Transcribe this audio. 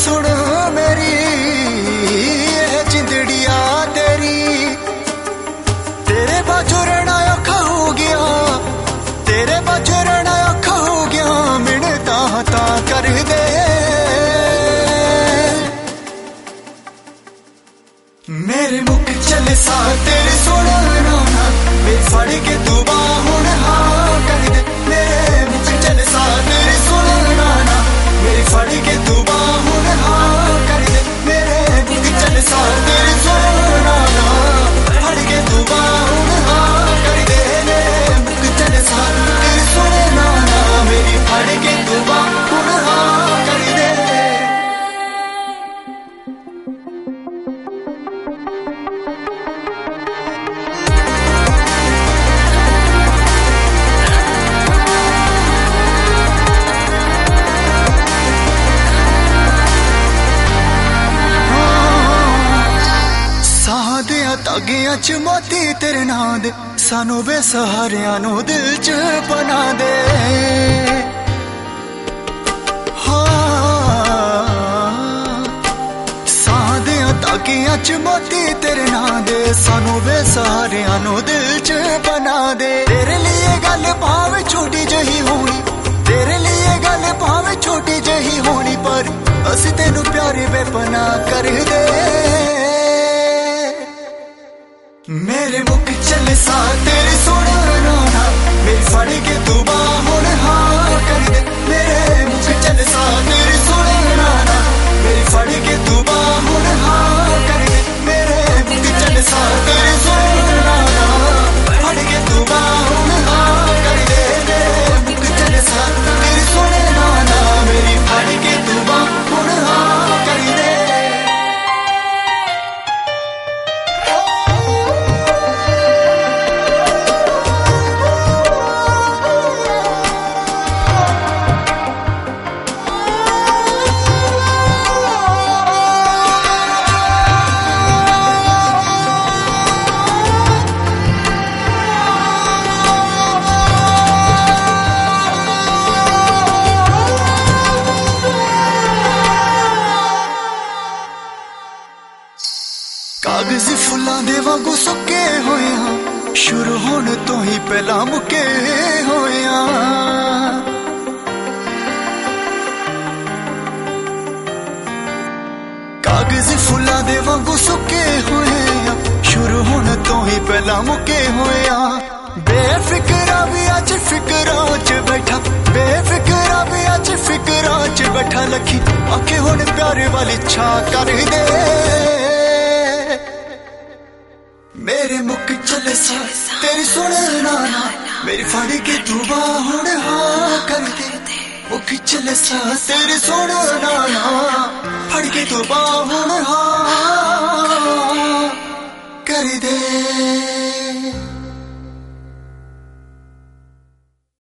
सुन मेरी जिंदड़िया तेरी, तेरे बाजू रहना औखा हो गया, तेरे बाजू रहना औखा हो गया, मिन्नता ता कर दे। मेरे मुख चले सा तेरे सोना ना, मेरे फड़ के तू बाहुन हाँ कर दे। मेरे मुख चले सा तेरे सोना ना, मेरे फड़ के तू बाहुन हाँ कर दे। मेरे मुख चले सा तेरे सोना ना, फड़ के तू बाहुन हाँ कर दे। मेरे मुख चले सा तेरे सोना ना, मेरी फड़ के तू बाहुन हाँ कर दे। तागियां च मोती तेरे नां दे, सानू बेसहारियां नू दिल च बना दे। सादियां तागियां च मोती तेरे नां दे, सानू बेसहारियां नू दिल च बना दे। तेरे लिए गल भावे छोटी जही होनी, तेरे लिए गल भावे छोटी जही होनी, पर असी तेनू प्यारे बेपना कर दे। मेरे मुख चले सा तेरे सोना ना, मेरी फड़ के तू बाहुन हाँ कर दे। मेरे मुख चले सा तेरे सोना ना, मेरी फड़ के तू बाहुन हाँ कर दे। मेरे मुख चले सा तेरे सोना ना, फड़ के तू बाहुन हाँ कर दे। मेरे मुख चले सा तेरे सोना ना, मेरी फड़ के तू बाहुन हाँ कर दे। कागज़ी फुल्लां दे वांगू सुके होए हां, शुरू होने तो ही पहला मुके होए हां। कागज़ी फुल्लां दे वांगू सुके होए हां, शुरू होने तो ही पहला मुके होए हां। बेफिक्रा भी अज फिक्रां च बैठा, बेफिक्रा भी अज फिक्रां च बैठा, लखी आखे हुण प्यारे वाली छा कर दे। मेरे मुख चले सा तेरी सुनना ना, मेरी फड़ के तू बाहुन हाँ कर दे। मुख चले सा तेरी सुनना ना, फड़ के तू बाहुन हाँ कर दे।